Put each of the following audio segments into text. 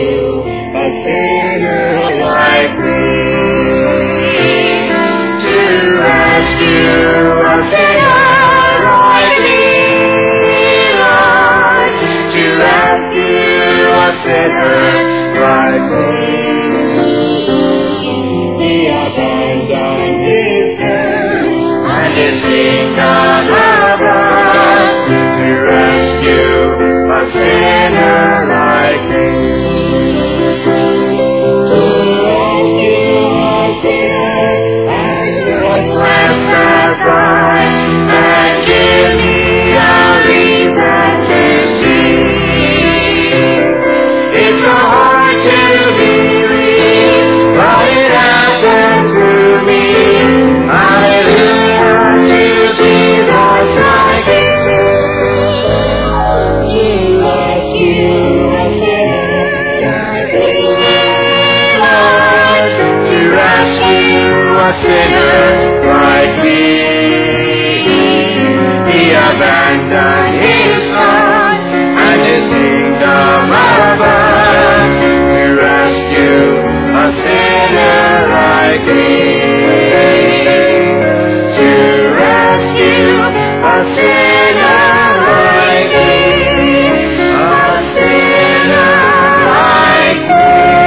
a sinner like me. To rescue a sinner like me, Lord. To rescue a sinner like me. He abandoned his earth and his kingdom above to rescue a sinner like me. To rescue a sinner as your plans are bright, and give me a reason to see. It's so hard to believe, but it happened to me. Hallelujah to Jesus my King. To rescue a sinner like me, Lord. To rescue a sinner like me. He abandoned his throne and his kingdom above to rescue a sinner like me. To rescue a sinner like me. A sinner like me.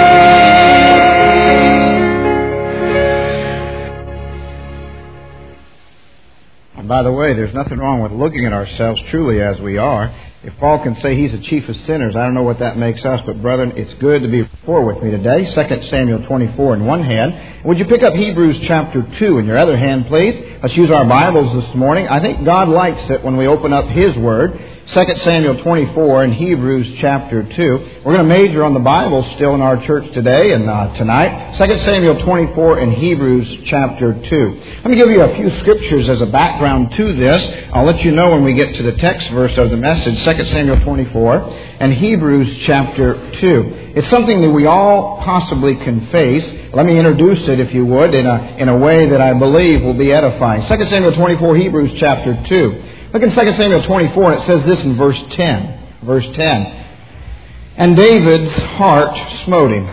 And by the way, there's nothing wrong with looking at ourselves truly as we are. If Paul can say he's the chief of sinners, I don't know what that makes us, but brethren, it's good to be before with me today. 2 Samuel 24 in one hand. Would you pick up Hebrews chapter 2 in your other hand, please? Let's use our Bibles this morning. I think God likes it when we open up His Word. 2 Samuel 24 and Hebrews chapter 2. We're going to major on the Bible still in our church today and tonight. 2 Samuel 24 and Hebrews chapter 2. Let me give you a few scriptures as a background to this. I'll let you know when we get to the text verse of the message. 2 Samuel 24 and Hebrews chapter 2. It's something that we all possibly can face. Let me introduce it, if you would, in a way that I believe will be edifying. 2 Samuel 24, Hebrews chapter 2. Look in 2 Samuel 24, and it says this in verse 10. Verse 10. And David's heart smote him,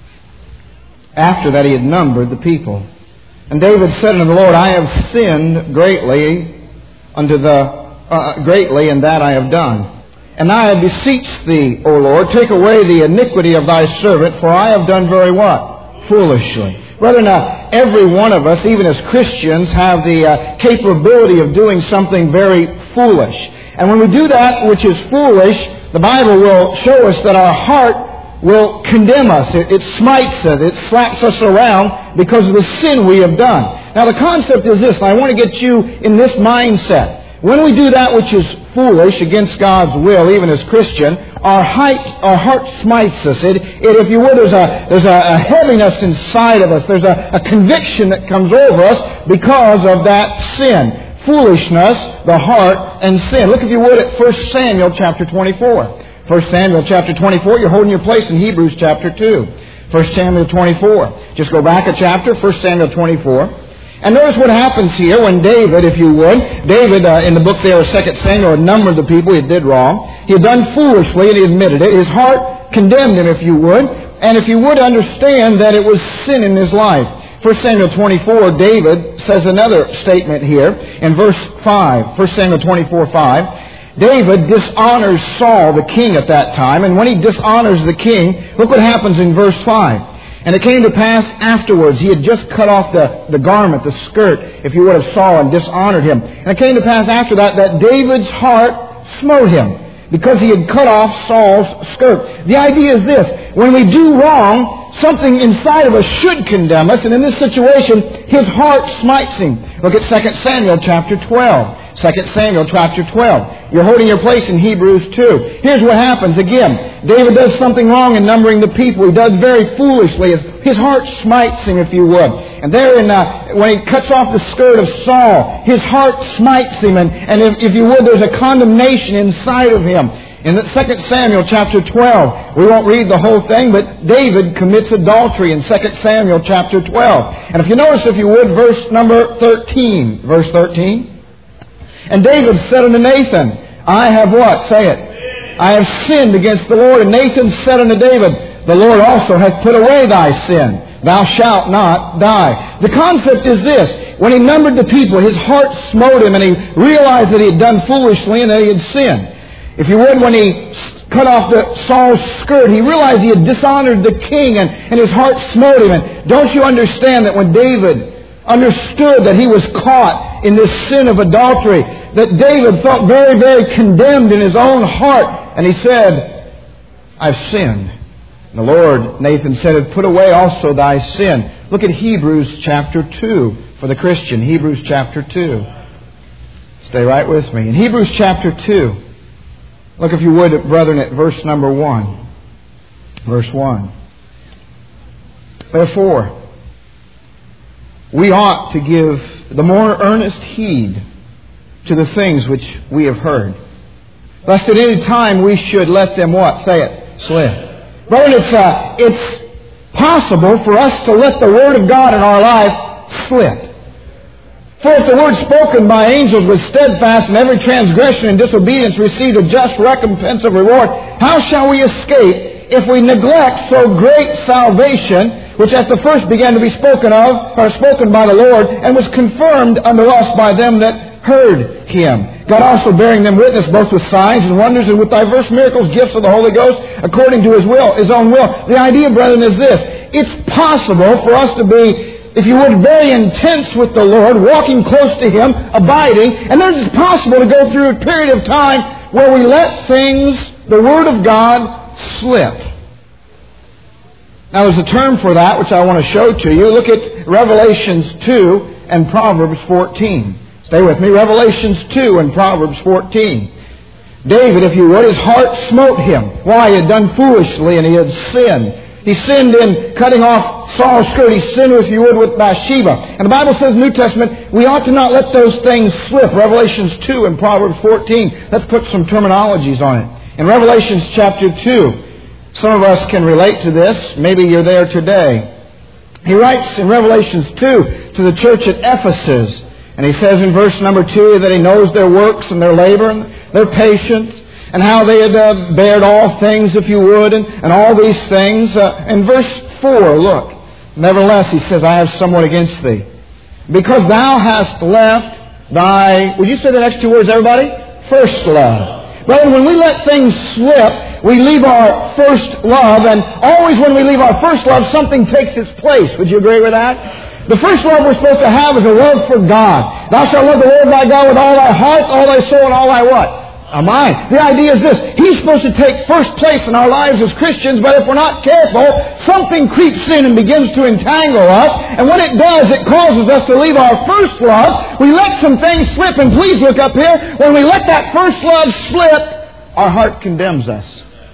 after that he had numbered the people. And David said unto the Lord, I have sinned greatly greatly in that I have done. And I beseech thee, O Lord, take away the iniquity of thy servant, for I have done very what? Foolishly. Brethren, every one of us, even as Christians, have the capability of doing something very foolish. And when we do that which is foolish, the Bible will show us that our heart will condemn us. It smites us. It slaps us around because of the sin we have done. Now the concept is this, and I want to get you in this mindset. When we do that which is foolish against God's will, even as Christian, our heart smites us. If you would, there's a heaviness inside of us. There's a conviction that comes over us because of that sin. Foolishness, the heart, and sin. Look, if you would, at 1 Samuel chapter 24. 1 Samuel chapter 24, you're holding your place in Hebrews chapter 2. 1 Samuel 24. Just go back a chapter, 1 Samuel 24. And notice what happens here when David, if you would, David, in the book there of 2 Samuel, had numbered the people he did wrong. He had done foolishly, and he admitted it. His heart condemned him, if you would. And if you would understand that it was sin in his life. 1 Samuel 24, David says another statement here in verse 5. 1 Samuel 24, 5. David dishonors Saul, the king, at that time. And when he dishonors the king, look what happens in verse 5. And it came to pass afterwards, he had just cut off the garment, the skirt, if you would, of Saul, and dishonored him. And it came to pass after that David's heart smote him, because he had cut off Saul's skirt. The idea is this: when we do wrong, something inside of us should condemn us, and in this situation, his heart smites him. Look at 2 Samuel chapter 12. 2 Samuel chapter 12. You're holding your place in Hebrews 2. Here's what happens. Again, David does something wrong in numbering the people. He does very foolishly. His heart smites him, if you would. And there, when he cuts off the skirt of Saul, his heart smites him. And if you would, there's a condemnation inside of him. In 2 Samuel chapter 12, we won't read the whole thing, but David commits adultery in 2 Samuel chapter 12. And if you notice, if you would, verse number 13. Verse 13. And David said unto Nathan, I have what? Say it. I have sinned against the Lord. And Nathan said unto David, the Lord also hath put away thy sin. Thou shalt not die. The concept is this. When he numbered the people, his heart smote him, and he realized that he had done foolishly and that he had sinned. If you would, when he cut off Saul's skirt, he realized he had dishonored the king, and his heart smote him. And don't you understand that when David understood that he was caught in this sin of adultery, that David felt very, very condemned in his own heart, and he said, I've sinned. And the Lord, Nathan said, put away also thy sin. Look at Hebrews chapter 2 for the Christian. Hebrews chapter 2. Stay right with me. In Hebrews chapter 2, look, if you would, brethren, at verse number 1. Verse 1. Therefore, we ought to give the more earnest heed to the things which we have heard, lest at any time we should let them what? Say it. Slip. Brethren, it's possible for us to let the Word of God in our life slip. For if the word spoken by angels was steadfast, and every transgression and disobedience received a just recompense of reward, how shall we escape if we neglect so great salvation, which at the first began to be spoken of, or spoken by the Lord, and was confirmed unto us by them that heard Him? God also bearing them witness both with signs and wonders and with diverse miracles, gifts of the Holy Ghost, according to His will, His own will. The idea, brethren, is this. It's possible for us to be, if you would, very intense with the Lord, walking close to Him, abiding, and then it's possible to go through a period of time where we let things, the Word of God, slip. Now there's a term for that which I want to show to you. Look at Revelations 2 and Proverbs 14. Stay with me. Revelations 2 and Proverbs 14. David, if you would, his heart smote him. Why? He had done foolishly and he had sinned. He sinned in cutting off Saul's skirt. He sinned, if you would, with Bathsheba. And the Bible says in the New Testament, we ought to not let those things slip. Revelations 2 and Proverbs 14. Let's put some terminologies on it. In Revelations chapter 2, some of us can relate to this. Maybe you're there today. He writes in Revelations 2 to the church at Ephesus. And he says in verse number 2 that he knows their works and their labor and their patience, and how they had bared all things, if you would, and all these things. In verse 4, look. Nevertheless, he says, I have somewhat against thee, because thou hast left thy... Would you say the next two words, everybody? First love. But when we let things slip, we leave our first love, and always when we leave our first love, something takes its place. Would you agree with that? The first love we're supposed to have is a love for God. Thou shalt love the Lord thy God with all thy heart, all thy soul, and all thy what? Mind. The idea is this. He's supposed to take first place in our lives as Christians, but if we're not careful, something creeps in and begins to entangle us. And when it does, it causes us to leave our first love. We let some things slip, and please look up here. When we let that first love slip, our heart condemns us.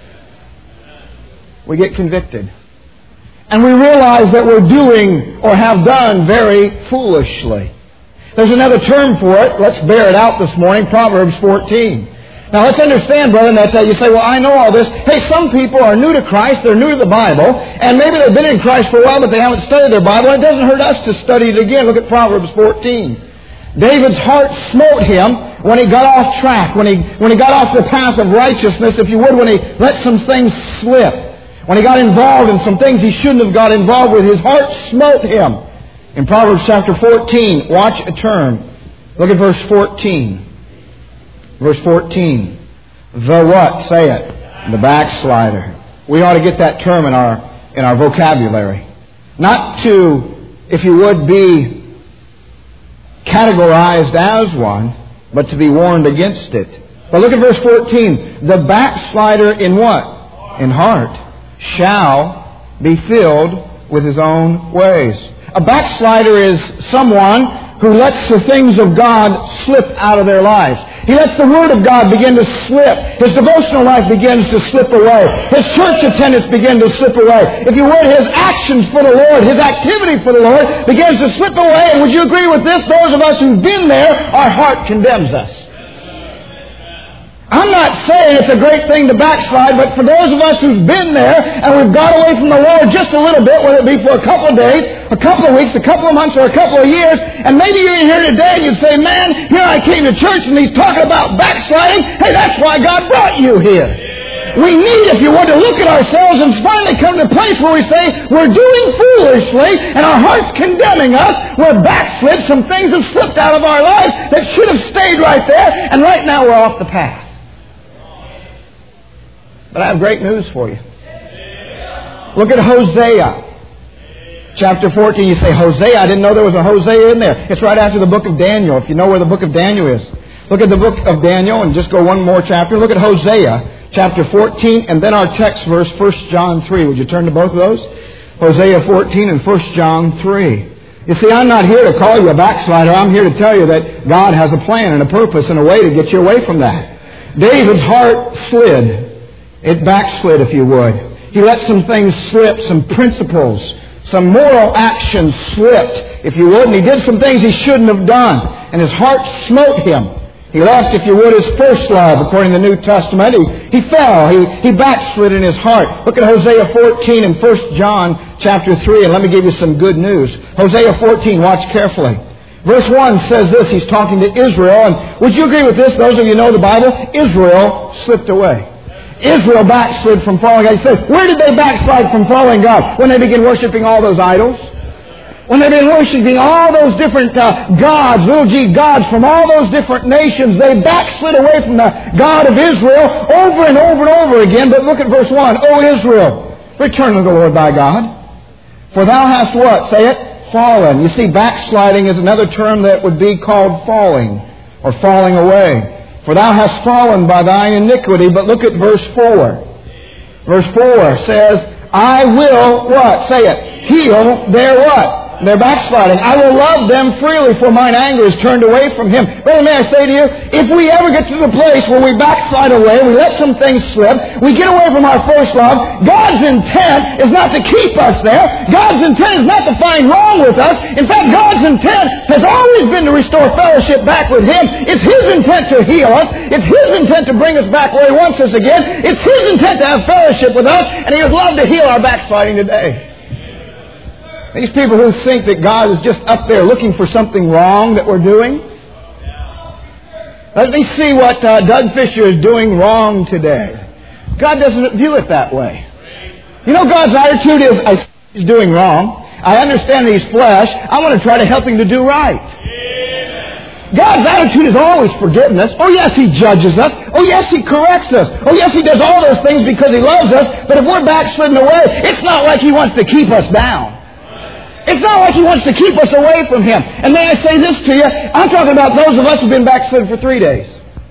We get convicted. And we realize that we're doing or have done very foolishly. There's another term for it. Let's bear it out this morning. Proverbs 14. Now let's understand, brother, that you say, well, I know all this. Hey, some people are new to Christ. They're new to the Bible. And maybe they've been in Christ for a while, but they haven't studied their Bible. It doesn't hurt us to study it again. Look at Proverbs 14. David's heart smote him when he got off track, when he got off the path of righteousness, if you would, when he let some things slip. When he got involved in some things he shouldn't have got involved with, his heart smote him. In Proverbs chapter 14, watch a term. Look at verse 14. Verse 14. The what? Say it. The backslider. We ought to get that term in our vocabulary. Not to, if you would, be categorized as one, but to be warned against it. But look at verse 14. The backslider in what? In heart. Shall be filled with his own ways. A backslider is someone who lets the things of God slip out of their lives. He lets the Word of God begin to slip. His devotional life begins to slip away. His church attendance begins to slip away. If you would, his actions for the Lord, his activity for the Lord begins to slip away. And would you agree with this? Those of us who've been there, our heart condemns us. I'm not saying it's a great thing to backslide, but for those of us who've been there and we've got away from the Lord just a little bit, whether it be for a couple of days, a couple of weeks, a couple of months, or a couple of years, and maybe you're in here today and you'd say, man, here I came to church and he's talking about backsliding. Hey, that's why God brought you here. We need, if you want, to look at ourselves and finally come to a place where we say, we're doing foolishly, and our heart's condemning us. We're backslid. Some things have slipped out of our lives that should have stayed right there, and right now we're off the path. But I have great news for you. Look at Hosea. Chapter 14, you say, Hosea? I didn't know there was a Hosea in there. It's right after the book of Daniel, if you know where the book of Daniel is. Look at the book of Daniel and just go one more chapter. Look at Hosea, chapter 14, and then our text verse, 1 John 3. Would you turn to both of those? Hosea 14 and 1 John 3. You see, I'm not here to call you a backslider. I'm here to tell you that God has a plan and a purpose and a way to get you away from that. David's heart slid. It backslid, if you would. He let some things slip, some principles, some moral actions slipped, if you would, and he did some things he shouldn't have done. And his heart smote him. He left, if you would, his first love, according to the New Testament. He fell. He backslid in his heart. Look at Hosea 14 and 1 John chapter 3, and let me give you some good news. Hosea 14, watch carefully. Verse 1 says this. He's talking to Israel. And would you agree with this? Those of you who know the Bible, Israel slipped away. Israel backslid from following God. He says, where did they backslide from following God? When they began worshiping all those idols? When they began worshiping all those different gods, little g gods from all those different nations, they backslid away from the God of Israel over and over and over again. But look at verse 1. O Israel, return to the Lord thy God. For thou hast what? Say it. Fallen. You see, backsliding is another term that would be called falling or falling away. For thou hast fallen by thine iniquity. But look at verse 4. Verse 4 says, I will, what? Say it. Heal their what? They're backsliding. I will love them freely, for mine anger is turned away from him. Brother, may I say to you, if we ever get to the place where we backslide away, we let some things slip, we get away from our first love, God's intent is not to keep us there. God's intent is not to find wrong with us. In fact, God's intent has always been to restore fellowship back with him. It's his intent to heal us. It's his intent to bring us back where he wants us again. It's his intent to have fellowship with us, and he would love to heal our backsliding today. These people who think that God is just up there looking for something wrong that we're doing. Let me see what Doug Fisher is doing wrong today. God doesn't view it that way. You know, God's attitude is, I see he's doing wrong. I understand that he's flesh. I want to try to help him to do right. God's attitude is always forgiveness. Oh yes, he judges us. Oh yes, he corrects us. Oh yes, he does all those things because he loves us. But if we're backslidden away, it's not like he wants to keep us down. It's not like he wants to keep us away from him. And may I say this to you? I'm talking about those of us who've been backslid for 3 days.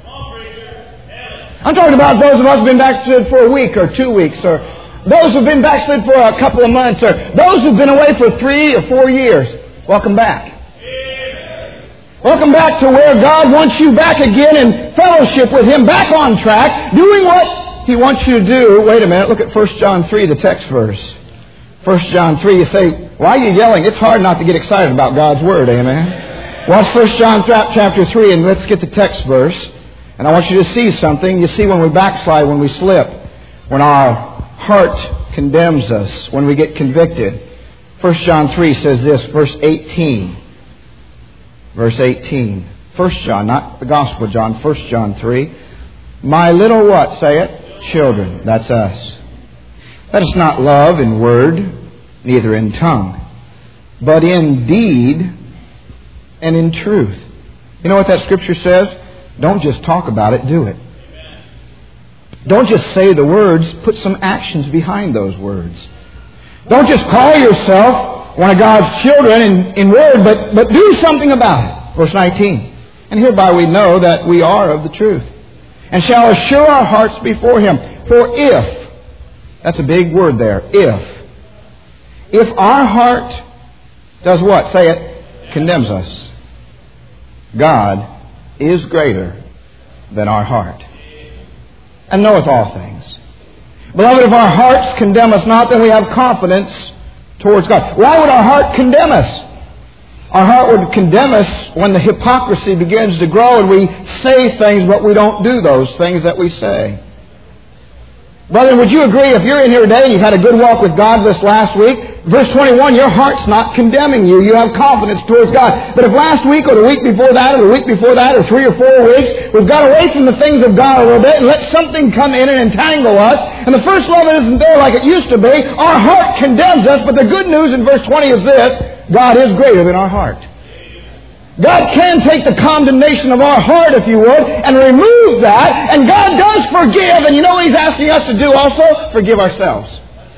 I'm talking about those of us who've been backslid for a week or 2 weeks, or those who've been backslid for a couple of months, or those who've been away for 3 or 4 years. Welcome back. Welcome back to where God wants you back again in fellowship with him, back on track, doing what he wants you to do. Wait a minute, look at 1 John 3, the text verse. 1 John 3, you say, why are you yelling? It's hard not to get excited about God's Word, amen? Watch 1 John chapter 3, and let's get the text verse. And I want you to see something. You see when we backslide, when we slip, when our heart condemns us, when we get convicted. 1 John 3 says this, verse 18. Verse 18. 1 John, not the Gospel of John, 1 John 3. My little what? Say it. Children. That's us. Let us not love in word, neither in tongue, but in deed and in truth. You know what that scripture says? Don't just talk about it, do it. Don't just say the words, put some actions behind those words. Don't just call yourself one of God's children in word, but do something about it. Verse 19. And hereby we know that we are of the truth, and shall assure our hearts before him. For if, that's a big word there, if our heart does what? Say it. Condemns us. God is greater than our heart, and knoweth all things. Beloved, if our hearts condemn us not, then we have confidence towards God. Why would our heart condemn us? Our heart would condemn us when the hypocrisy begins to grow and we say things but we don't do those things that we say. Brother, would you agree if you're in here today and you've had a good walk with God this last week, Verse 21, your heart's not condemning you. You have confidence towards God. But if last week or the week before that or the week before that or 3 or 4 weeks, we've got away from the things of God a little bit and let something come in and entangle us, and the first love isn't there like it used to be, our heart condemns us. But the good news in verse 20 is this: God is greater than our heart. God can take the condemnation of our heart, if you would, and remove that, and God does forgive. And you know what He's asking us to do also? Forgive ourselves.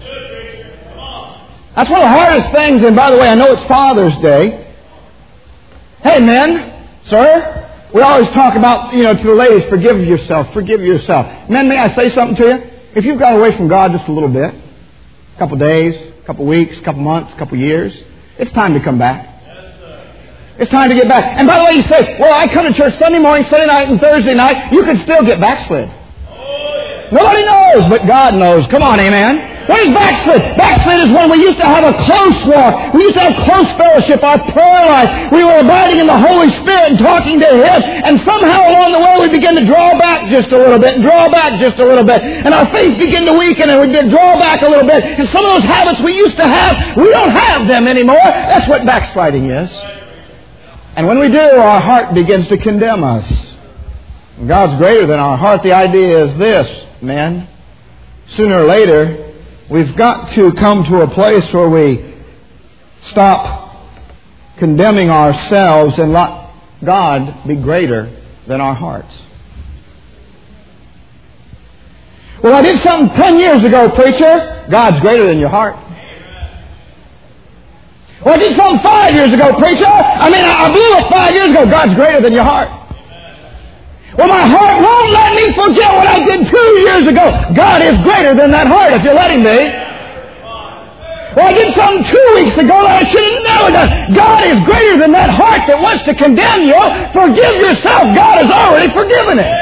That's one of the hardest things, and by the way, I know it's Father's Day. Hey, men, sir, we always talk about, to the ladies, forgive yourself, forgive yourself. Men, may I say something to you? If you've got away from God just a little bit, a couple days, a couple weeks, a couple months, a couple years, it's time to come back. It's time to get back. And by the way, you say, well, I come to church Sunday morning, Sunday night, and Thursday night. You can still get backslid. Nobody knows, but God knows. Come on, amen. What is backslid? Backslid is when we used to have a close walk. We used to have close fellowship, our prayer life. We were abiding in the Holy Spirit and talking to Him. And somehow along the way we begin to draw back just a little bit and draw back just a little bit. And our faith begin to weaken and we draw back a little bit. And some of those habits we used to have, we don't have them anymore. That's what backsliding is. And when we do, our heart begins to condemn us. And God's greater than our heart. The idea is this, men. Sooner or later, we've got to come to a place where we stop condemning ourselves and let God be greater than our hearts. Well, I did something 10 years ago, preacher. God's greater than your heart. Well, I did something 5 years ago, preacher. I blew it 5 years ago. God's greater than your heart. Well, my heart won't let me forget what I did 2 years ago. God is greater than that heart if you let Him be. Well, I did something 2 weeks ago that I should have never done. God is greater than that heart that wants to condemn you. Forgive yourself. God has already forgiven it.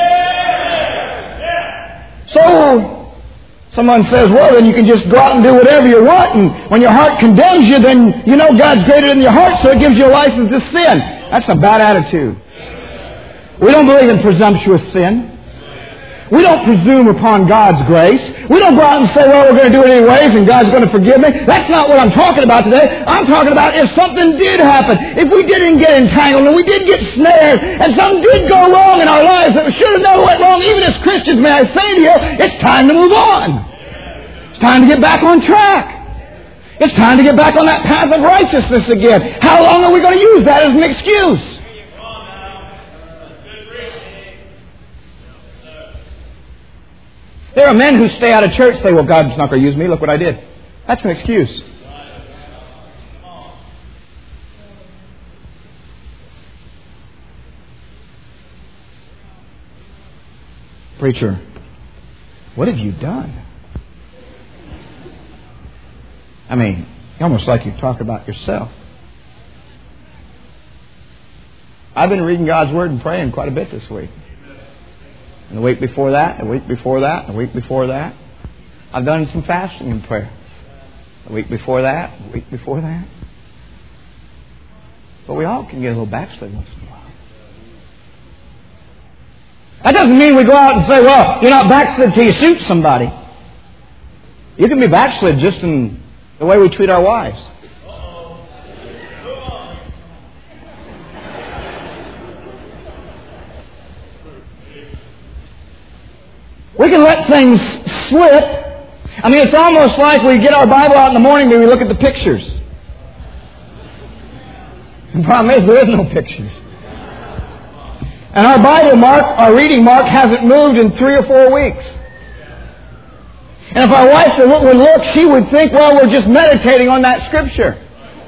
So, someone says, well, then you can just go out and do whatever you want, and when your heart condemns you, then you know God's greater than your heart, so it gives you a license to sin. That's a bad attitude. We don't believe in presumptuous sin. We don't presume upon God's grace. We don't go out and say, well, we're going to do it anyways, and God's going to forgive me. That's not what I'm talking about today. I'm talking about if something did happen, if we didn't get entangled, and we did get snared, and something did go wrong in our lives that should have never went wrong, even as Christians, may I say to you, it's time to move on. It's time to get back on track. It's time to get back on that path of righteousness again. How long are we going to use that as an excuse? There are men who stay out of church and say, well, God's not going to use me. Look what I did. That's an excuse. Preacher, what have you done? Almost like you talk about yourself. I've been reading God's Word and praying quite a bit this week. And the week before that, the week before that, the week before that. I've done some fasting and prayer. The week before that, the week before that. But we all can get a little backslid once in a while. That doesn't mean we go out and say, well, you're not backslid till you suit somebody. You can be backslid just in the way we treat our wives. We can let things slip. It's almost like we get our Bible out in the morning and we look at the pictures. The problem is there is no pictures. And our our reading mark hasn't moved in 3 or 4 weeks. And if our wife would look, she would think, well, we're just meditating on that scripture.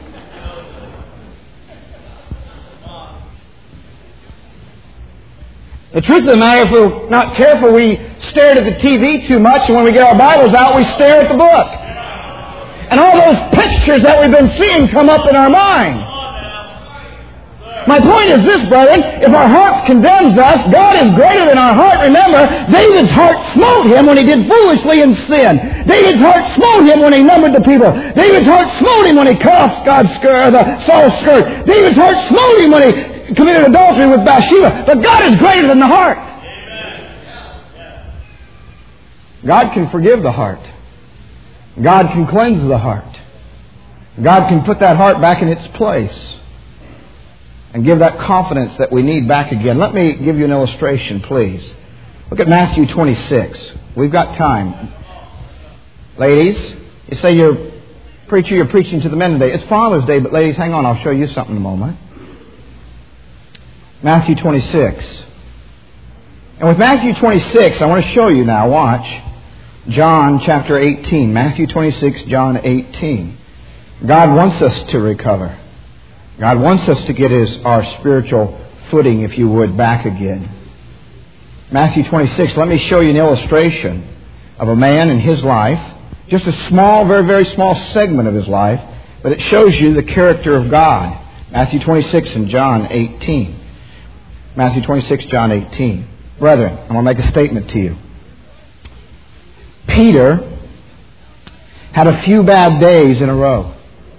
The truth of the matter, if we're not careful, we stare at the TV too much, and when we get our Bibles out, we stare at the book. And all those pictures that we've been seeing come up in our mind. My point is this, brethren, if our heart condemns us, God is greater than our heart. Remember, David's heart smote him when he did foolishly in sin. David's heart smote him when he numbered the people. David's heart smote him when he cut off Saul's skirt. David's heart smote him when he committed adultery with Bathsheba. But God is greater than the heart. God can forgive the heart. God can cleanse the heart. God can put that heart back in its place and give that confidence that we need back again. Let me give you an illustration, please. Look at Matthew 26. We've got time. Ladies, you say you're preaching to the men today. It's Father's Day, but ladies, hang on, I'll show you something in a moment. Matthew 26. And with Matthew 26, I want to show you now, watch, John chapter 18. Matthew 26, John 18. God wants us to recover. God wants us to get our spiritual footing, if you would, back again. Matthew 26, let me show you an illustration of a man in his life. Just a small, very, very small segment of his life, but it shows you the character of God. Matthew 26 and John 18. Matthew 26, John 18. Brethren, I'm going to make a statement to you. Peter had a few bad days in a row.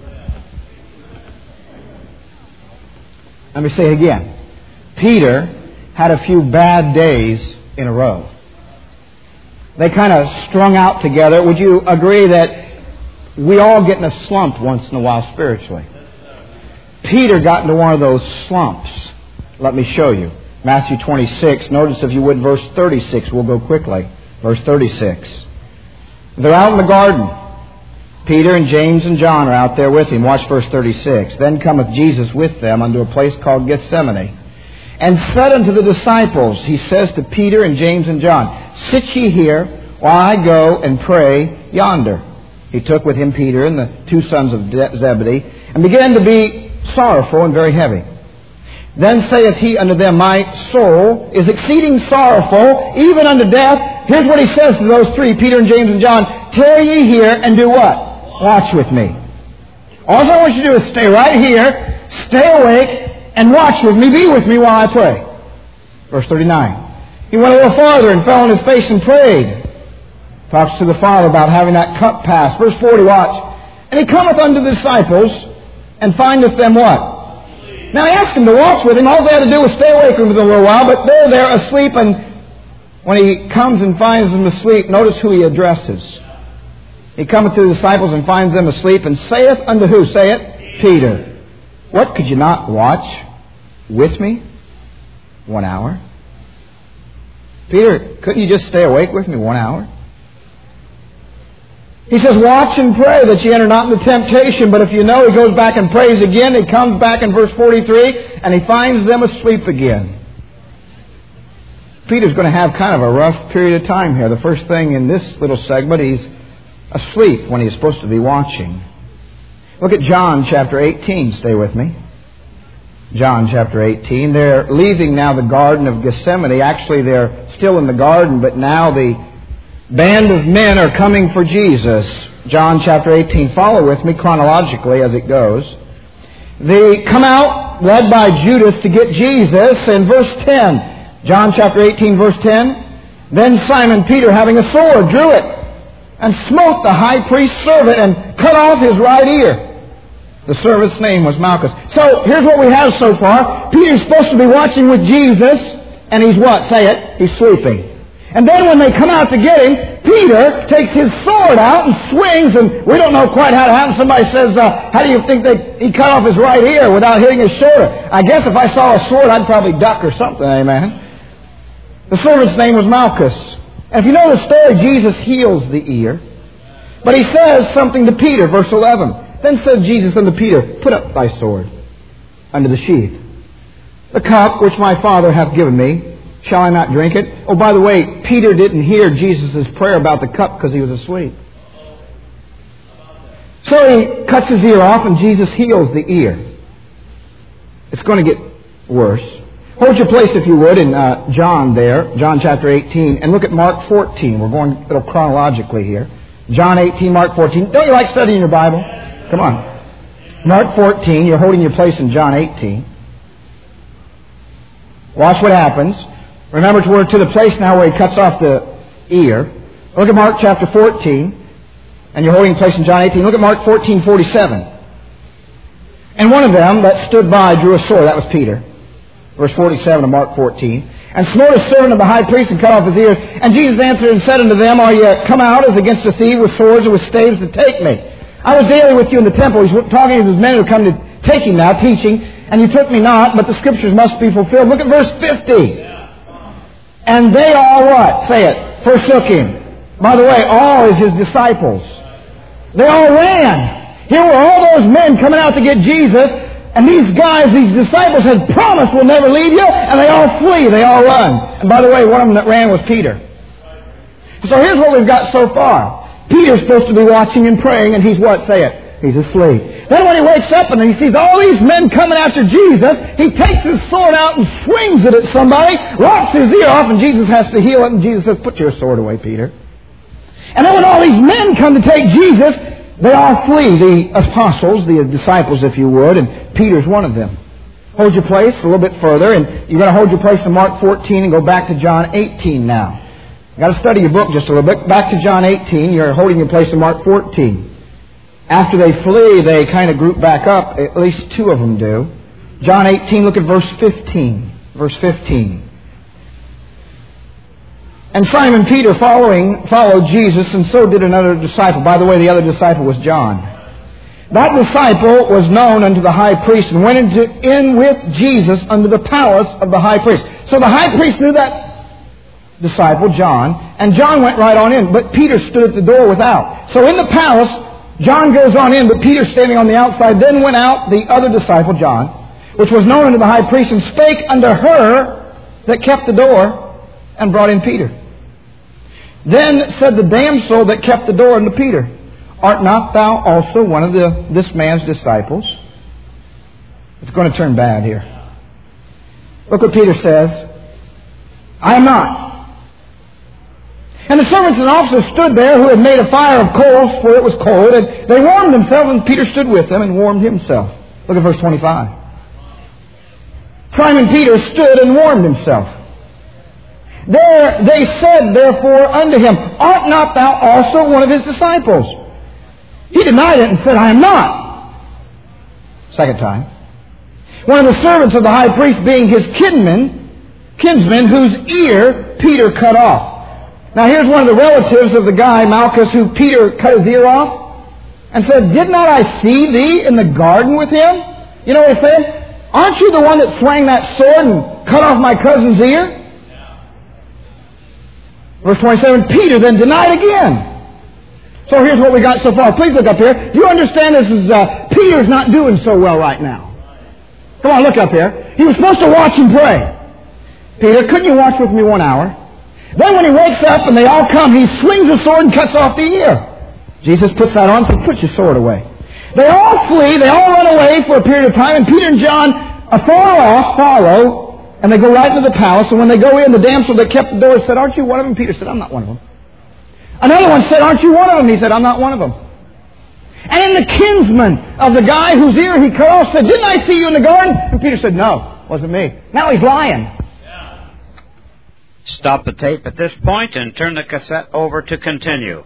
Let me say it again. Peter had a few bad days in a row. They kind of strung out together. Would you agree that we all get in a slump once in a while spiritually? Peter got into one of those slumps. Let me show you. Matthew 26. Notice, if you would, verse 36. We'll go quickly. Verse 36. They're out in the garden. Peter and James and John are out there with him. Watch verse 36. Then cometh Jesus with them unto a place called Gethsemane, and said unto the disciples, he says to Peter and James and John, sit ye here while I go and pray yonder. He took with him Peter and the two sons of Zebedee, and began to be sorrowful and very heavy. Then saith he unto them, my soul is exceeding sorrowful, even unto death. Here's what he says to those three, Peter and James and John. Tarry ye here and do what? Watch with me. All I want you to do is stay right here, stay awake, and watch with me, be with me while I pray. Verse 39. He went a little farther and fell on his face and prayed. Talks to the Father about having that cup pass. Verse 40, watch. And he cometh unto the disciples and findeth them what? Now he asked them to watch with him. All they had to do was stay awake with him a little while, but they're there asleep, and when he comes and finds them asleep, notice who he addresses. He cometh to the disciples and finds them asleep, and saith unto who? Say it? Peter. What, could you not watch with me 1 hour? Peter, couldn't you just stay awake with me 1 hour? He says, watch and pray that ye enter not into temptation. But if you know, he goes back and prays again. He comes back in verse 43, and he finds them asleep again. Peter's going to have kind of a rough period of time here. The first thing in this little segment, he's asleep when he's supposed to be watching. Look at John chapter 18. Stay with me. John chapter 18. They're leaving now the Garden of Gethsemane. Actually, they're still in the garden, but now the band of men are coming for Jesus. John chapter 18. Follow with me chronologically as it goes. They come out, led by Judas, to get Jesus. In verse 10, John chapter 18, verse 10, then Simon Peter, having a sword, drew it, and smote the high priest's servant, and cut off his right ear. The servant's name was Malchus. So, here's what we have so far. Peter's supposed to be watching with Jesus, and he's what? Say it. He's sleeping. And then when they come out to get him, Peter takes his sword out and swings, and we don't know quite how it happened. Somebody says, how do you think he cut off his right ear without hitting his shoulder? I guess if I saw a sword, I'd probably duck or something, amen. The servant's name was Malchus. And if you know the story, Jesus heals the ear. But he says something to Peter, verse 11. Then said Jesus unto Peter, put up thy sword under the sheath. The cup which my Father hath given me, shall I not drink it? Oh, by the way, Peter didn't hear Jesus' prayer about the cup because he was asleep. So he cuts his ear off, and Jesus heals the ear. It's going to get worse. Hold your place, if you would, in John there, John chapter 18, and look at Mark 14. We're going a little chronologically here. John 18, Mark 14. Don't you like studying your Bible? Come on. Mark 14, you're holding your place in John 18. Watch what happens. Remember, we're to the place now where he cuts off the ear. Look at Mark chapter 14, and you're holding place in John 18. Look at Mark 14:47. And one of them that stood by drew a sword. That was Peter. Verse 47 of Mark 14. And smote a servant of the high priest and cut off his ears. And Jesus answered and said unto them, are ye come out as against a thief with swords and with staves to take me? I was daily with you in the temple. He's talking to his men who come to take him now, teaching. And you took me not, but the Scriptures must be fulfilled. Look at verse 50. And they all what? Say it. Forsook him. By the way, all is his disciples. They all ran. Here were all those men coming out to get Jesus. And these guys, these disciples had promised we'll never leave you. And they all flee. They all run. And by the way, one of them that ran was Peter. So here's what we've got so far. Peter's supposed to be watching and praying, and he's what? Say it. He's asleep. Then when he wakes up and he sees all these men coming after Jesus, he takes his sword out and swings it at somebody, locks his ear off, and Jesus has to heal it, and Jesus says, put your sword away, Peter. And then when all these men come to take Jesus, they all flee, the apostles, the disciples, if you would, and Peter's one of them. Hold your place a little bit further, and you're going to hold your place in Mark 14 and go back to John 18 now. You've got to study your book just a little bit. Back to John 18. You're holding your place in Mark 14. After they flee, they kind of group back up. At least two of them do. John 18, look at verse 15. Verse 15. And Simon Peter followed Jesus, and so did another disciple. By the way, the other disciple was John. That disciple was known unto the high priest and went in with Jesus under the palace of the high priest. So the high priest knew that disciple, John, and John went right on in, but Peter stood at the door without. So in the palace, John goes on in, but Peter standing on the outside. Then went out the other disciple, John, which was known unto the high priest, and spake unto her that kept the door, and brought in Peter. Then said the damsel that kept the door unto Peter, art not thou also one of this man's disciples? It's going to turn bad here. Look what Peter says. I am not. And the servants and officers stood there who had made a fire of coals, for it was cold, and they warmed themselves, and Peter stood with them and warmed himself. Look at verse 25. Simon Peter stood and warmed himself. There they said, therefore, unto him, art not thou also one of his disciples? He denied it and said, I am not. Second time. One of the servants of the high priest being his kinsman, whose ear Peter cut off. Now here's one of the relatives of the guy, Malchus, who Peter cut his ear off, and said, did not I see thee in the garden with him? You know what he said? Aren't you the one that swung that sword and cut off my cousin's ear? Verse 27, Peter then denied again. So here's what we got so far. Please look up here. Do you understand this is, Peter's not doing so well right now. Come on, look up here. He was supposed to watch and pray. Peter, couldn't you watch with me 1 hour? Then when he wakes up and they all come, he slings a sword and cuts off the ear. Jesus puts that on and says, put your sword away. They all flee, they all run away for a period of time, and Peter and John afar off follow, and they go right into the palace, and when they go in, the damsel that kept the door said, aren't you one of them? Peter said, I'm not one of them. Another one said, aren't you one of them? He said, I'm not one of them. And then the kinsman of the guy whose ear he cut off said, didn't I see you in the garden? And Peter said, no, it wasn't me. Now he's lying. Stop the tape at this point and turn the cassette over to continue.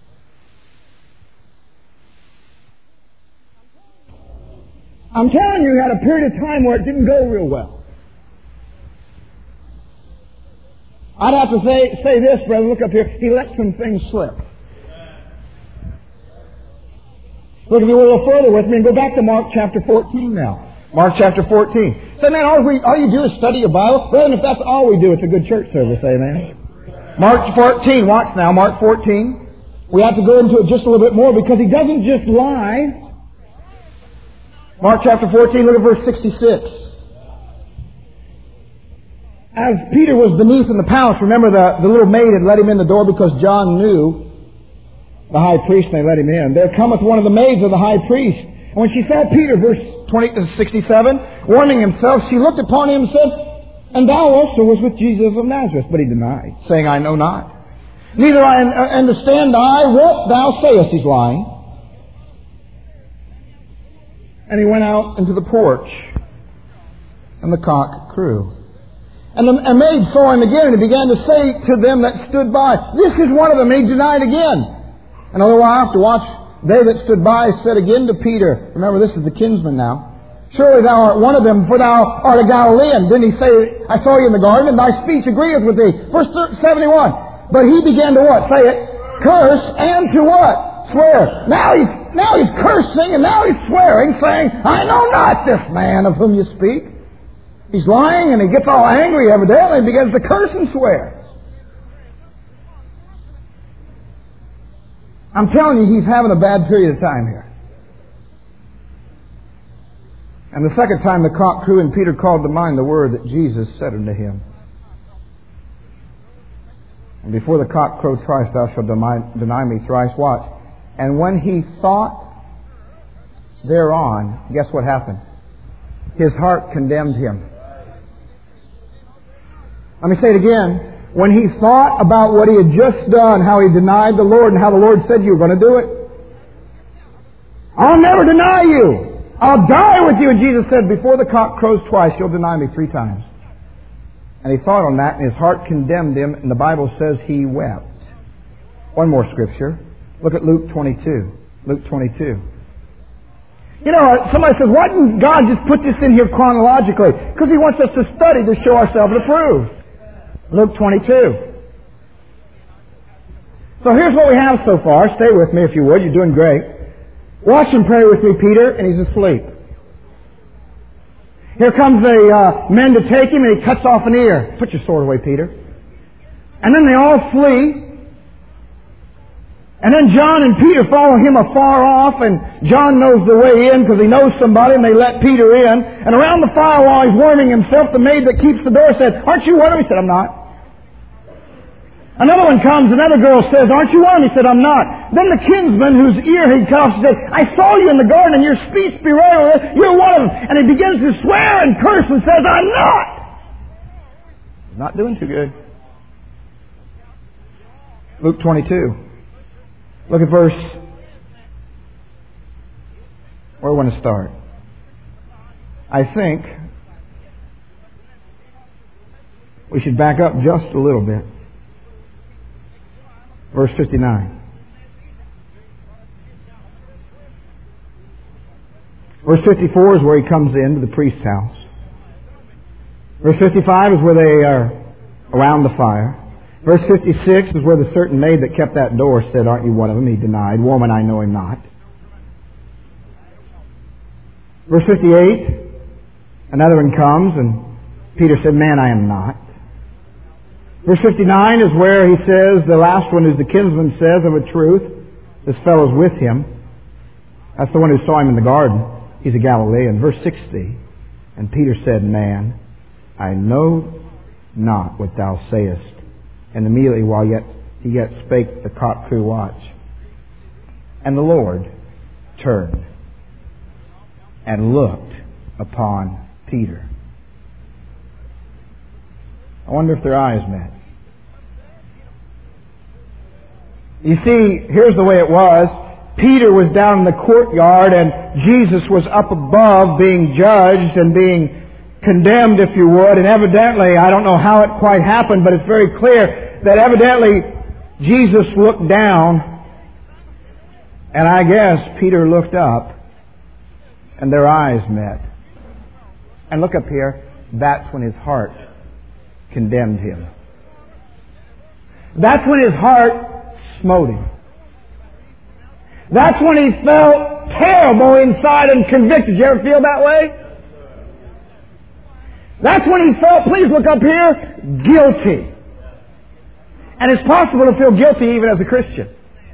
I'm telling you, he had a period of time where it didn't go real well. I'd have to say this, brother, look up here. He let some things slip. Look, if you were a little further with me, and go back to Mark chapter 14 now. Mark chapter 14. Say, man, all you do is study your Bible? Well, and if that's all we do, it's a good church service, amen? Mark 14, watch now, Mark 14. We have to go into it just a little bit more because he doesn't just lie. Mark chapter 14, look at verse 66. As Peter was beneath in the palace, remember the little maid had let him in the door because John knew the high priest, and they let him in. There cometh one of the maids of the high priest. And when she saw Peter, verse 67, warming himself, she looked upon him and said, and thou also was with Jesus of Nazareth. But he denied, saying, I know not. Neither I understand I what thou sayest. He's lying. And he went out into the porch, and the cock crew. And the maid saw him again, and he began to say to them that stood by, this is one of them. And he denied again. And a little while after, watch, they that stood by said again to Peter, remember this is the kinsman now, surely thou art one of them, for thou art a Galilean. Didn't he say, I saw you in the garden, and thy speech agreeth with thee. Verse 71. But he began to what? Say it. Curse, and to what? Swear. Now Now he's cursing and now he's swearing, saying, I know not this man of whom you speak. He's lying and he gets all angry evidently and begins to curse and swear. I'm telling you, he's having a bad period of time here. And the second time the cock crew and Peter called to mind the word that Jesus said unto him. And before the cock crow thrice, thou shalt deny me thrice. Watch. And when he thought thereon, guess what happened? His heart condemned him. Let me say it again. When he thought about what he had just done, how he denied the Lord and how the Lord said, you were going to do it. I'll never deny you. I'll die with you. And Jesus said, before the cock crows twice, you'll deny me 3 times. And he thought on that, and his heart condemned him, and the Bible says he wept. One more scripture. Look at Luke 22. Luke 22. You know, somebody says, why didn't God just put this in here chronologically? Because He wants us to study to show ourselves approved. Luke 22. So here's what we have so far. Stay with me if you would. You're doing great. Watch and pray with me, Peter, and he's asleep. Here comes the men to take him, and he cuts off an ear. Put your sword away, Peter. And then they all flee. And then John and Peter follow him afar off, and John knows the way in because he knows somebody, and they let Peter in. And around the fire while he's warming himself, the maid that keeps the door said, aren't you one of them? He said, I'm not. Another one comes, another girl says, aren't you one of them? He said, I'm not. Then the kinsman whose ear he'd cut off said, I saw you in the garden, and your speech bewrayed, you're one of them. And he begins to swear and curse and says, I'm not. Not doing too good. Luke 22. Look at verse. Where do we want to start? I think we should back up just a little bit. Verse 59. Verse 54 is where he comes into the priest's house. Verse 55 is where they are around the fire. Verse 56 is where the certain maid that kept that door said, aren't you one of them? He denied, woman, I know him not. Verse 58, another one comes, and Peter said, man, I am not. Verse 59 is where he says, the last one is the kinsman says, of a truth, this fellow's with him. That's the one who saw him in the garden. He's a Galilean. Verse 60, and Peter said, man, I know not what thou sayest. And immediately while he yet spake, the cock crew watch. And the Lord turned and looked upon Peter. I wonder if their eyes met. You see, here's the way it was. Peter was down in the courtyard and Jesus was up above being judged and being condemned, if you would. And evidently, I don't know how it quite happened, but it's very clear that evidently Jesus looked down, and I guess Peter looked up, and their eyes met. And look up here, that's when his heart condemned him. That's when his heart smote him. That's when he felt terrible inside and convicted. Did you ever feel that way? That's when he felt, please look up here, guilty. And it's possible to feel guilty even as a Christian.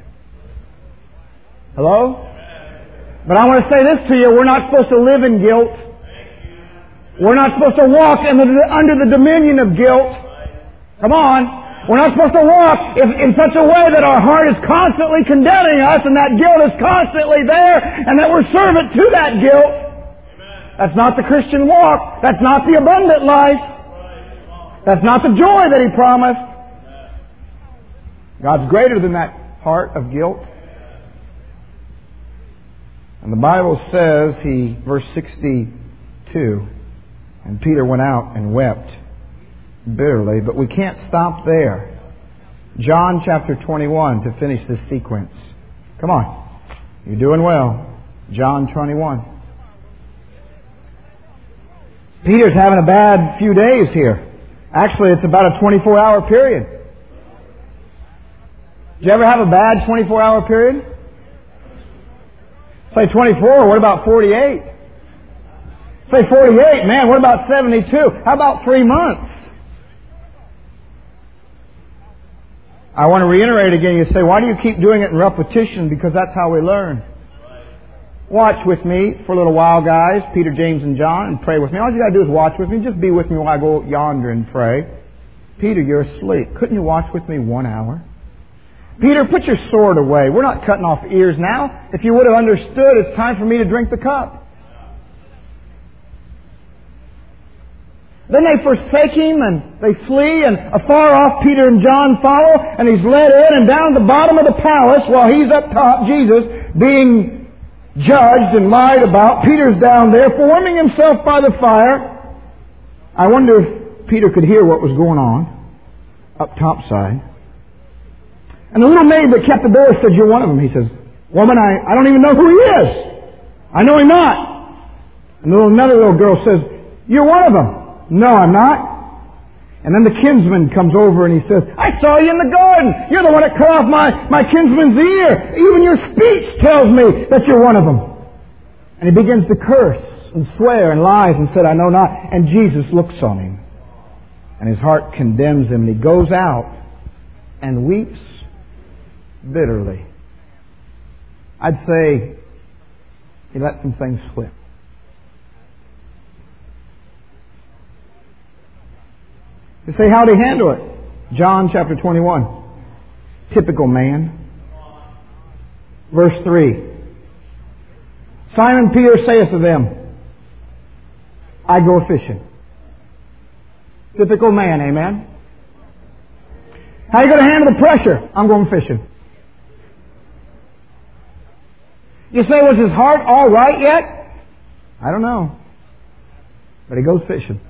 Hello? But I want to say this to you, we're not supposed to live in guilt. We're not supposed to walk under the dominion of guilt. Come on. We're not supposed to walk in such a way that our heart is constantly condemning us and that guilt is constantly there and that we're servant to that guilt. That's not the Christian walk. That's not the abundant life. That's not the joy that He promised. God's greater than that heart of guilt. And the Bible says verse 62, and Peter went out and wept bitterly. But we can't stop there. John chapter 21 to finish this sequence. Come on. You're doing well. John 21. Peter's having a bad few days here. Actually, it's about a 24-hour period. Did you ever have a bad 24-hour period? Say 24, what about 48? Say 48, man, what about 72? How about 3 months? I want to reiterate again. You say, why do you keep doing it in repetition? Because that's how we learn. Watch with me for a little while, guys, Peter, James, and John, and pray with me. All you got to do is watch with me. Just be with me while I go yonder and pray. Peter, you're asleep. Couldn't you watch with me 1 hour? Peter, put your sword away. We're not cutting off ears now. If you would have understood, it's time for me to drink the cup. Then they forsake Him and they flee, and afar off Peter and John follow, and He's led in and down to the bottom of the palace while He's up top, Jesus, being judged and lied about. Peter's down there, warming himself by the fire. I wonder if Peter could hear what was going on up top side. And the little maid that kept the door said, you're one of them. He says, woman, I don't even know who he is. I know him not. And another little girl says, you're one of them. No, I'm not. And then the kinsman comes over and he says, I saw you in the garden. You're the one that cut off my kinsman's ear. Even your speech tells me that you're one of them. And he begins to curse and swear and lies and said, I know not. And Jesus looks on him. And his heart condemns him. And he goes out and weeps bitterly. I'd say he let some things slip. You say, how'd he handle it? John chapter 21. Typical man. Verse 3. Simon Peter saith to them, I go fishing. Typical man, amen? How are you going to handle the pressure? I'm going fishing. You say, was his heart all right yet? I don't know. But he goes fishing.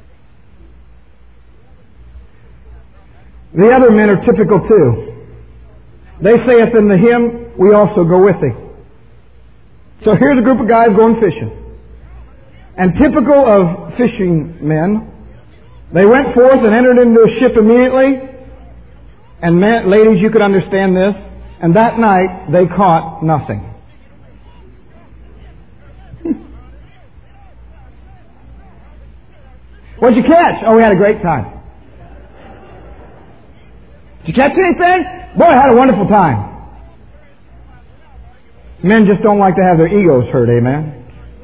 The other men are typical too. They saith unto him, we also go with thee. So here's a group of guys going fishing. And typical of fishing men, they went forth and entered into a ship immediately. And men, ladies, you could understand this. And that night they caught nothing. What'd you catch? Oh, we had a great time. Did you catch anything? Boy, I had a wonderful time. Men just don't like to have their egos hurt, amen?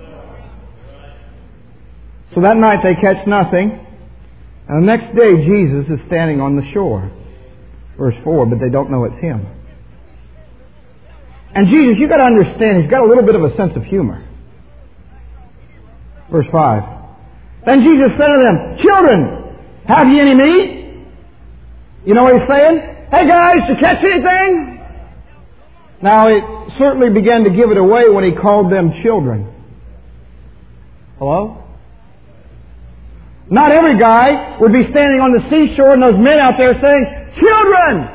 So that night they catch nothing. And the next day Jesus is standing on the shore. Verse 4, but they don't know it's Him. And Jesus, you've got to understand, He's got a little bit of a sense of humor. Verse 5. Then Jesus said to them, children, have ye any meat? You know what He's saying? Hey guys, did you catch anything? Now it certainly began to give it away when He called them children. Hello? Not every guy would be standing on the seashore and those men out there saying, children!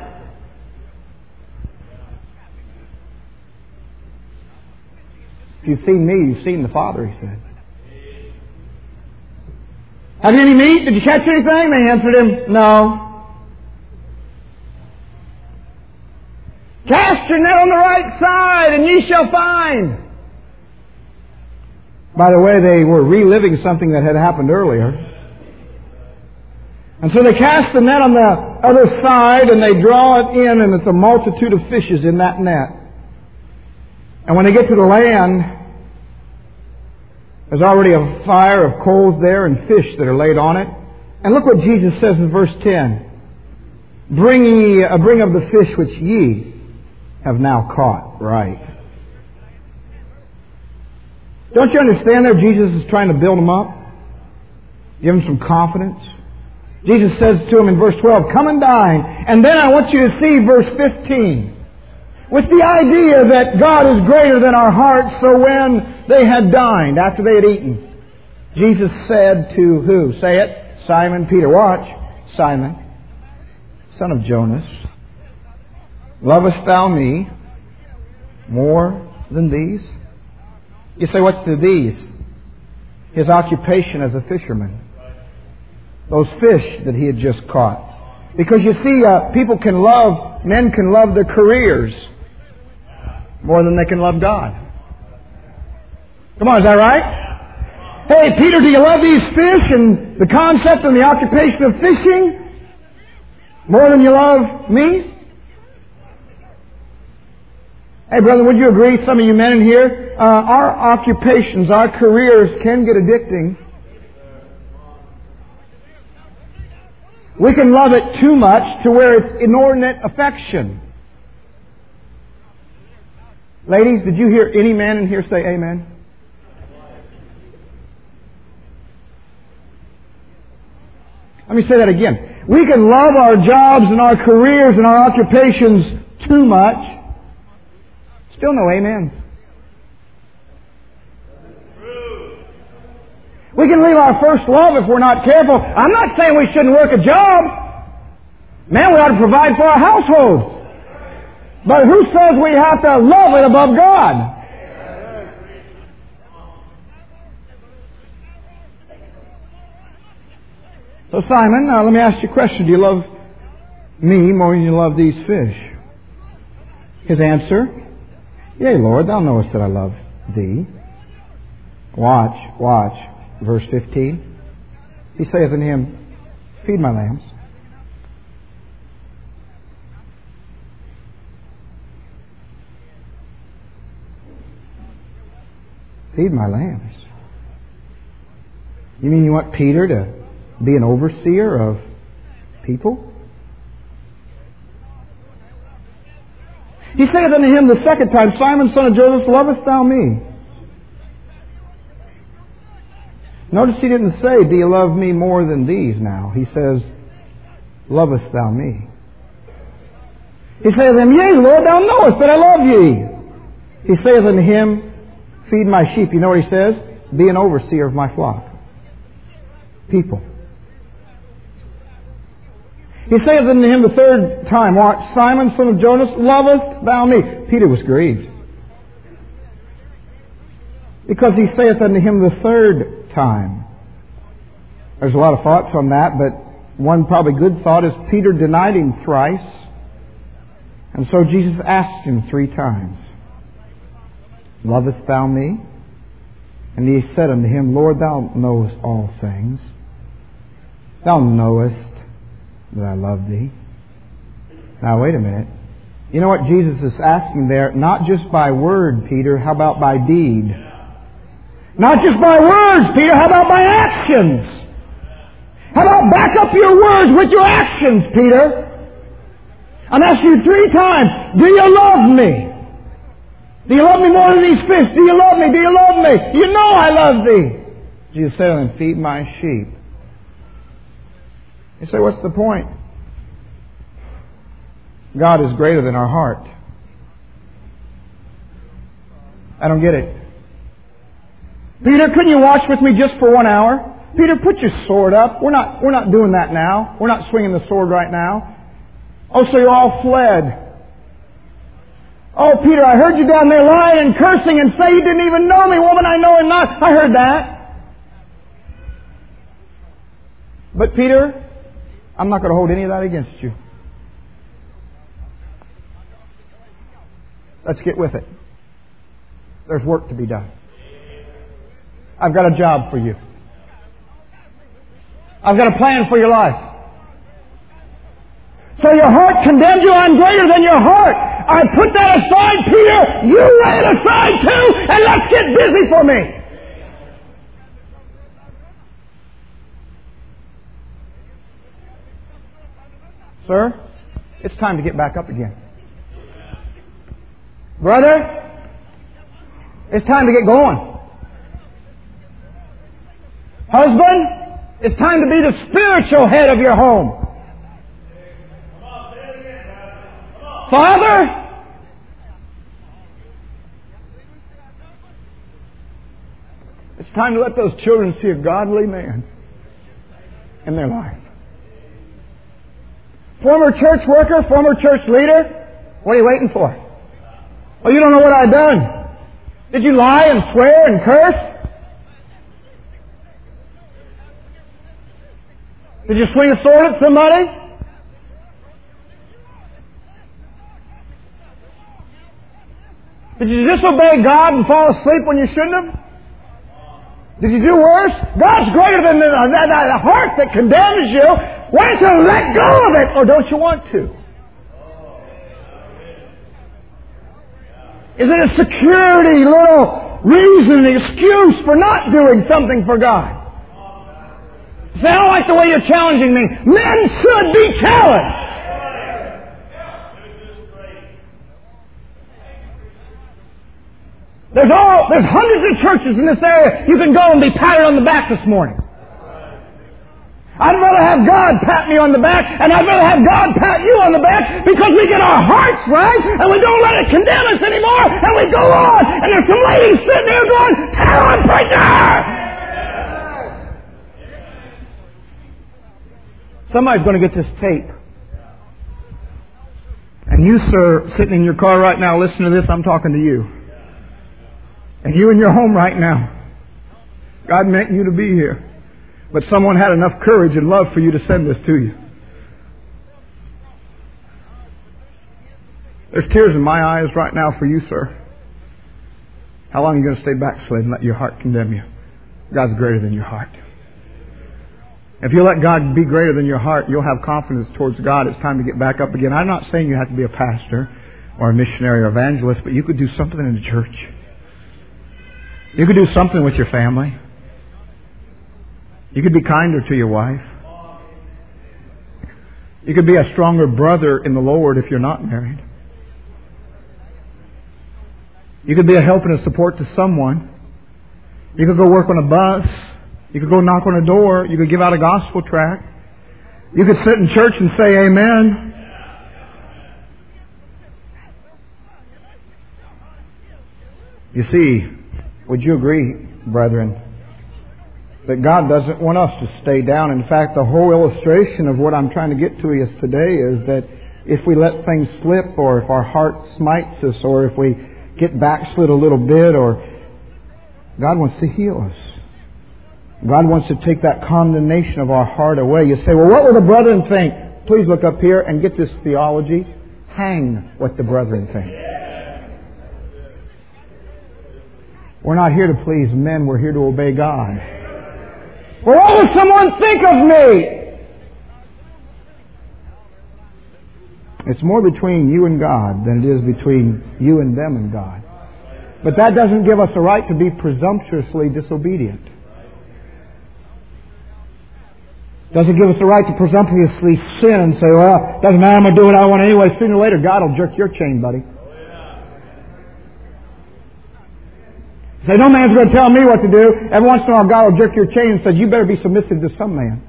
If you've seen me, you've seen the Father, He said. Have you any meat? Did you catch anything? They answered Him, no. Cast your net on the right side, and ye shall find. By the way, they were reliving something that had happened earlier. And so they cast the net on the other side, and they draw it in, and it's a multitude of fishes in that net. And when they get to the land, there's already a fire of coals there and fish that are laid on it. And look what Jesus says in verse 10. Bring of the fish which ye have now caught. Right. Don't you understand there? Jesus is trying to build them up. Give them some confidence. Jesus says to him in verse 12, come and dine. And then I want you to see verse 15. With the idea that God is greater than our hearts, so when they had dined, after they had eaten, Jesus said to who? Say it. Simon Peter. Watch. Simon, son of Jonas, lovest thou me more than these? You say, what's the these? His occupation as a fisherman. Those fish that he had just caught. Because you see, men can love their careers more than they can love God. Come on, is that right? Hey, Peter, do you love these fish and the concept and the occupation of fishing more than you love me? Hey, brother, would you agree, some of you men in here, our occupations, our careers can get addicting. We can love it too much to where it's inordinate affection. Ladies, did you hear any man in here say amen? Let me say that again. We can love our jobs and our careers and our occupations too much. Still no amens. We can leave our first love if we're not careful. I'm not saying we shouldn't work a job. Man, we ought to provide for our households. But who says we have to love it above God? So Simon, let me ask you a question. Do you love me more than you love these fish? His answer, yea, Lord, thou knowest that I love thee. Watch. Verse 15. He saith unto him, feed my lambs. Feed my lambs. You mean you want Peter to be an overseer of people? He saith unto him the second time, Simon, son of Jonas, lovest thou me? Notice he didn't say, do you love me more than these now? He says, lovest thou me? He saith unto him, yea, Lord, thou knowest that I love ye. He saith unto him, feed my sheep. You know what he says? Be an overseer of my flock. People. He saith unto him the third time, watch, Simon, son of Jonas, lovest thou me? Peter was grieved. Because he saith unto him the third time. There's a lot of thoughts on that, but one probably good thought is Peter denied him thrice. And so Jesus asked him 3 times, lovest thou me? And he said unto him, Lord, thou knowest all things. Thou knowest that I love thee. Now wait a minute. You know what Jesus is asking there? Not just by word, Peter. How about by deed? Not just by words, Peter. How about by actions? How about back up your words with your actions, Peter? I'm asking you 3 times. Do you love me? Do you love me more than these fish? Do you love me? Do you love me? You know I love thee. Jesus said, and feed my sheep. You say, what's the point? God is greater than our heart. I don't get it. Peter, couldn't you watch with me just for 1 hour? Peter, put your sword up. We're not doing that now. We're not swinging the sword right now. Oh, so you all fled. Oh, Peter, I heard you down there lying and cursing and say you didn't even know me. Woman, I know him not. I heard that. But Peter, I'm not going to hold any of that against you. Let's get with it. There's work to be done. I've got a job for you. I've got a plan for your life. So your heart condemns you. I'm greater than your heart. I put that aside, Peter. You lay it aside too, and let's get busy for me. Sir, it's time to get back up again. Brother, it's time to get going. Husband, it's time to be the spiritual head of your home. Father, it's time to let those children see a godly man in their life. Former church worker, former church leader, what are you waiting for? Oh, you don't know what I've done. Did you lie and swear and curse? Did you swing a sword at somebody? Did you disobey God and fall asleep when you shouldn't have? Did you do worse? God's greater than the heart that condemns you. Why don't you let go of it, or don't you want to? Is it a security little reason, excuse for not doing something for God? Say, I don't like the way you're challenging me. Men should be challenged. There's hundreds of churches in this area you can go and be patted on the back this morning. I'd rather have God pat me on the back, and I'd rather have God pat you on the back, because we get our hearts right, and we don't let it condemn us anymore, and we go on, and there's some ladies sitting there going, "Tell him, preacher!" Somebody's going to get this tape. And you, sir, sitting in your car right now, listening to this, I'm talking to you. And you in your home right now. God meant you to be here. But someone had enough courage and love for you to send this to you. There's tears in my eyes right now for you, sir. How long are you going to stay backslid and let your heart condemn you? God's greater than your heart. If you let God be greater than your heart, you'll have confidence towards God. It's time to get back up again. I'm not saying you have to be a pastor or a missionary or evangelist, but you could do something in the church. You could do something with your family. You could be kinder to your wife. You could be a stronger brother in the Lord if you're not married. You could be a help and a support to someone. You could go work on a bus. You could go knock on a door. You could give out a gospel tract. You could sit in church and say amen. You see, would you agree, brethren, that God doesn't want us to stay down? In fact, the whole illustration of what I'm trying to get to you today is that if we let things slip, or if our heart smites us, or if we get backslid a little bit, or God wants to heal us. God wants to take that condemnation of our heart away. You say, well, what will the brethren think? Please look up here and get this theology. Hang what the brethren think. We're not here to please men. We're here to obey God. Well, what will someone think of me? It's more between you and God than it is between you and them and God. But that doesn't give us a right to be presumptuously disobedient. Doesn't give us the right to presumptuously sin and say, well, doesn't matter, I'm going to do what I want anyway. Sooner or later, God will jerk your chain, buddy. Say, no man's going to tell me what to do. Every once in a while, God will jerk your chain and say, you better be submissive to some man.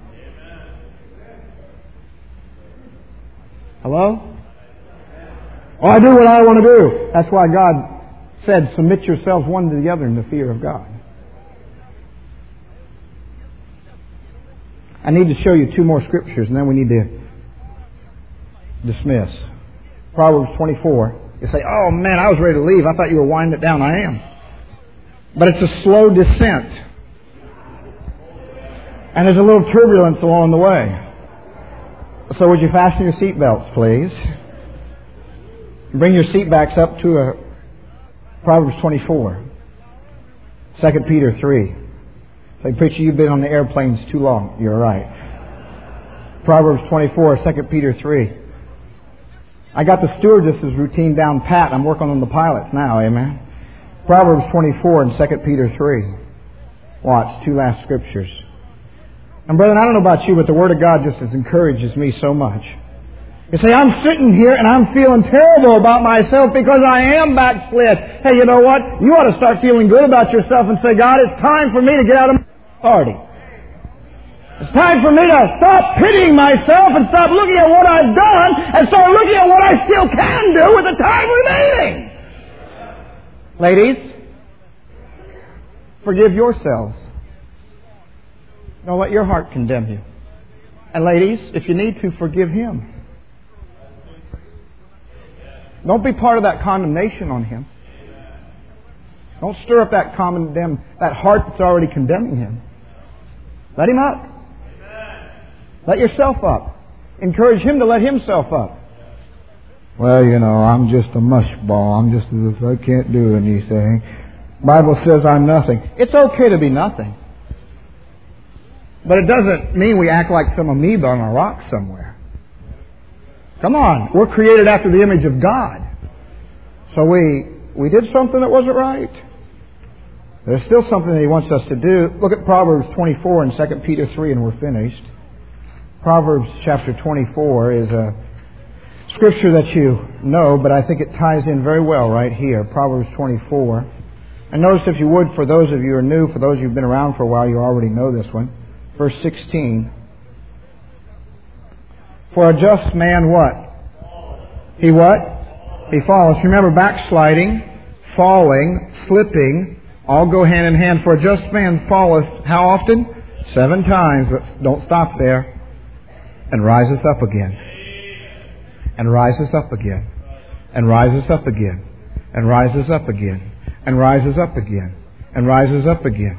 Hello? Well, I do what I want to do. That's why God said, submit yourselves one to the other in the fear of God. I need to show you two more scriptures, and then we need to dismiss. Proverbs 24. You say, oh man, I was ready to leave. I thought you were winding it down. I am. But it's a slow descent. And there's a little turbulence along the way. So would you fasten your seatbelts, please? Bring your seat backs up to Proverbs 24. 2 Peter 3. Say, preacher, you've been on the airplanes too long. You're right. Proverbs 24, 2 Peter 3. I got the stewardess's routine down pat. I'm working on the pilots now, amen. Proverbs 24 and 2 Peter 3. Watch, two last scriptures. And brethren, I don't know about you, but the Word of God just encourages me so much. You say, I'm sitting here and I'm feeling terrible about myself because I am backslid. Hey, you know what? You ought to start feeling good about yourself and say, God, it's time for me to get out of my authority. It's time for me to stop pitying myself and stop looking at what I've done and start looking at what I still can do with the time remaining. Ladies, forgive yourselves. Don't let your heart condemn you. And ladies, if you need to, forgive him. Don't be part of that condemnation on him. Don't stir up that heart that's already condemning him. Let him up. Let yourself up. Encourage him to let himself up. Well, you know, I'm just a mushball. I'm just as if I can't do anything. Bible says I'm nothing. It's okay to be nothing. But it doesn't mean we act like some amoeba on a rock somewhere. Come on, we're created after the image of God. So we did something that wasn't right. There's still something that He wants us to do. Look at Proverbs 24 and 2 Peter 3 and we're finished. Proverbs chapter 24 is a scripture that you know, but I think it ties in very well right here. Proverbs 24. And notice, if you would, for those of you who are new, for those of you who've been around for a while, you already know this one. Verse 16. For a just man what? He what? He falleth. Remember, backsliding, falling, slipping, all go hand in hand. For a just man falleth how often? 7 times, but don't stop there. And rises up again. And rises up again. And rises up again. And rises up again. And rises up again. And rises up again.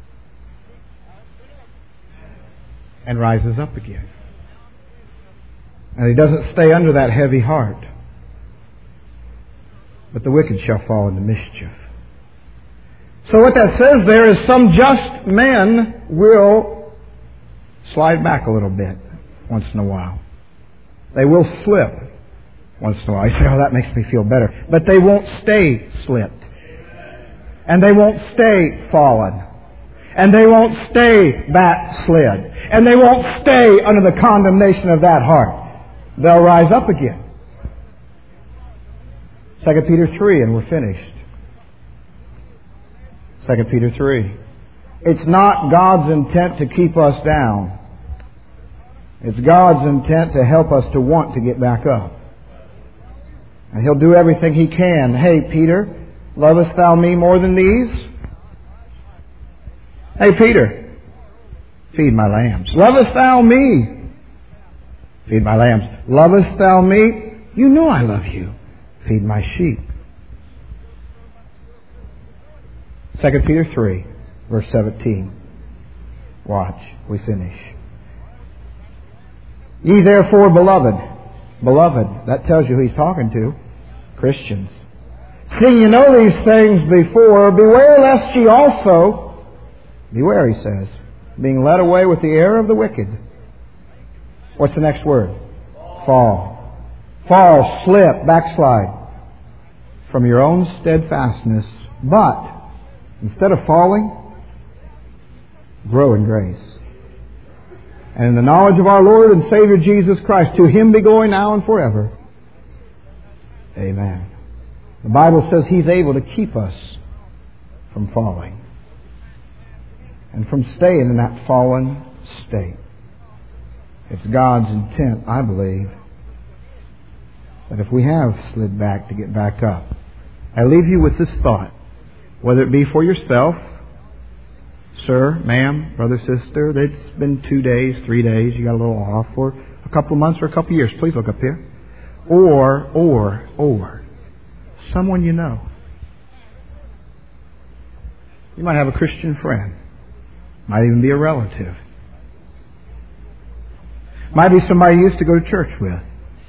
And rises up again. And he doesn't stay under that heavy heart. But the wicked shall fall into mischief. So what that says there is some just men will slide back a little bit once in a while. They will slip once in a while. You say, oh, that makes me feel better. But they won't stay slipped. And they won't stay fallen. And they won't stay backslid. And they won't stay under the condemnation of that heart. They'll rise up again. 2 Peter 3, and we're finished. 2 Peter 3. It's not God's intent to keep us down. It's God's intent to help us to want to get back up. And He'll do everything He can. Hey, Peter, lovest thou me more than these? Hey, Peter, feed my lambs. Lovest thou me? Feed my lambs. Lovest thou me? You know I love you. Feed my sheep. 2 Peter 3, verse 17. Watch, we finish. Ye therefore, beloved, that tells you who he's talking to. Christians. Seeing you know these things before, beware lest ye also, beware, he says, being led away with the error of the wicked. What's the next word? Fall. Fall, slip, backslide from your own steadfastness. But, instead of falling, grow in grace. And in the knowledge of our Lord and Savior Jesus Christ, to Him be glory now and forever. Amen. The Bible says He's able to keep us from falling and from staying in that fallen state. It's God's intent, I believe, that if we have slid back, to get back up. I leave you with this thought, whether it be for yourself, sir, ma'am, brother, sister, it's been 2 days, 3 days, you got a little off, or a couple of months or a couple of years. Please look up here. Or someone you know. You might have a Christian friend. Might even be a relative. Might be somebody you used to go to church with.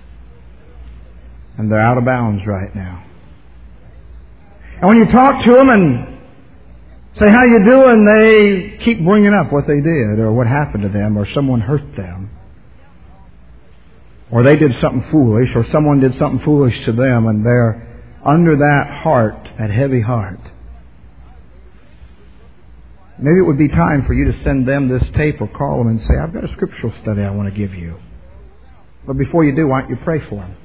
And they're out of bounds right now. And when you talk to them and say, how you doing? They keep bringing up what they did or what happened to them or someone hurt them. Or they did something foolish or someone did something foolish to them and they're under that heart, that heavy heart. Maybe it would be time for you to send them this tape or call them and say, I've got a scriptural study I want to give you. But before you do, why don't you pray for them?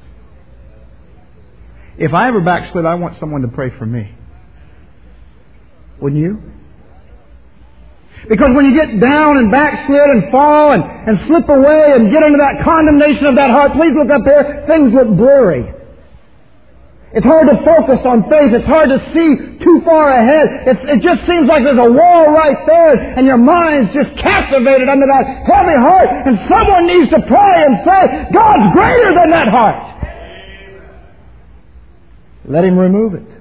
If I ever backslid, I want someone to pray for me. Wouldn't you? Because when you get down and backslid and fall and slip away and get into that condemnation of that heart, please look up there, things look blurry. It's hard to focus on faith. It's hard to see too far ahead. It just seems like there's a wall right there and your mind's just captivated under that heavy heart. And someone needs to pray and say, God's greater than that heart. Let Him remove it.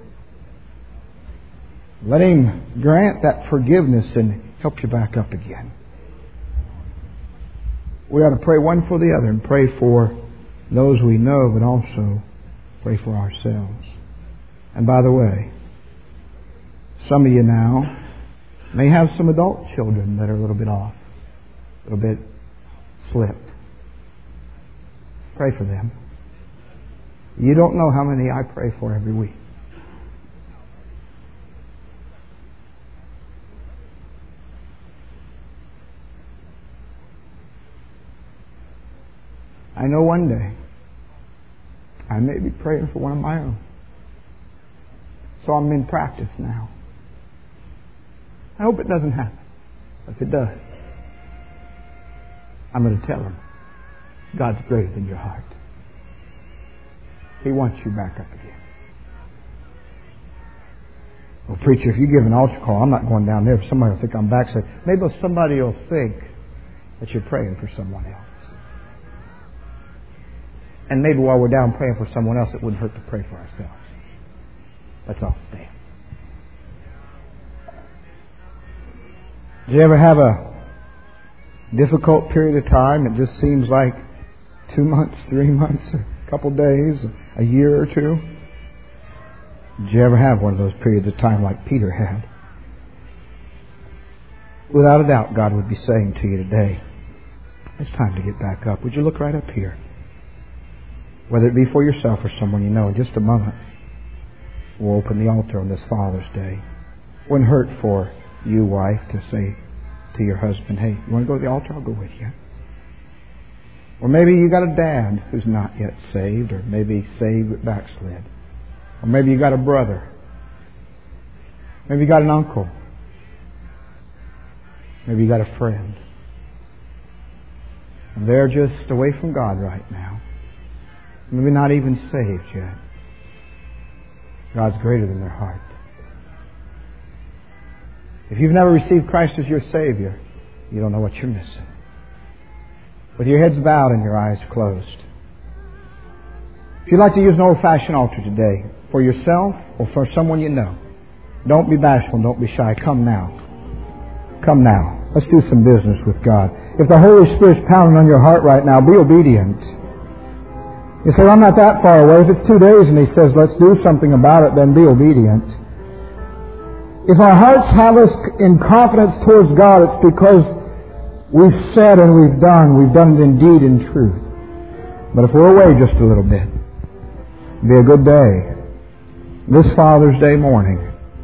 Let Him grant that forgiveness and help you back up again. We ought to pray one for the other and pray for those we know, but also pray for ourselves. And by the way, some of you now may have some adult children that are a little bit off. a little bit slipped. Pray for them. You don't know how many I pray for every week. I know one day I may be praying for one of my own. So I'm in practice now. I hope it doesn't happen. If it does, I'm going to tell him, God's greater than your heart. He wants you back up again. Well, preacher, if you give an altar call, I'm not going down there. Somebody will think I'm back. Say, maybe somebody will think that you're praying for someone else. And maybe while we're down praying for someone else, it wouldn't hurt to pray for ourselves. Let's all stand. Did you ever have a difficult period of time? It just seems like 2 months, 3 months, a couple days, a year or two. Did you ever have one of those periods of time like Peter had? Without a doubt, God would be saying to you today, it's time to get back up. Would you look right up here? Whether it be for yourself or someone you know, in just a moment, we'll open the altar on this Father's Day. It wouldn't hurt for you, wife, to say to your husband, hey, you want to go to the altar? I'll go with you. Or maybe you got a dad who's not yet saved, or maybe saved but backslid. Or maybe you got a brother. Maybe you got an uncle. Maybe you got a friend. And they're just away from God right now. Maybe not even saved yet. God's greater than their heart. If you've never received Christ as your Savior, you don't know what you're missing. With your heads bowed and your eyes closed. If you'd like to use an old-fashioned altar today, for yourself or for someone you know, don't be bashful, don't be shy. Come now. Come now. Let's do some business with God. If the Holy Spirit's pounding on your heart right now, be obedient. You say, well, I'm not that far away. If it's 2 days and He says, let's do something about it, then be obedient. If our hearts have us in confidence towards God, it's because we've said and we've done it in deed and truth. But if we're away just a little bit, it'll be a good day. This Father's Day morning,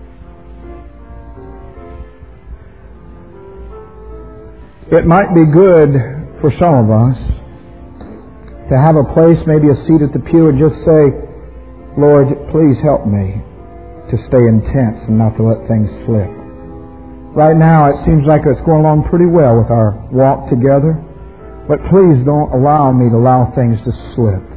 it might be good for some of us to have a place, maybe a seat at the pew, and just say, Lord, please help me to stay intense and not to let things slip. Right now, it seems like it's going along pretty well with our walk together, but please don't allow me to allow things to slip.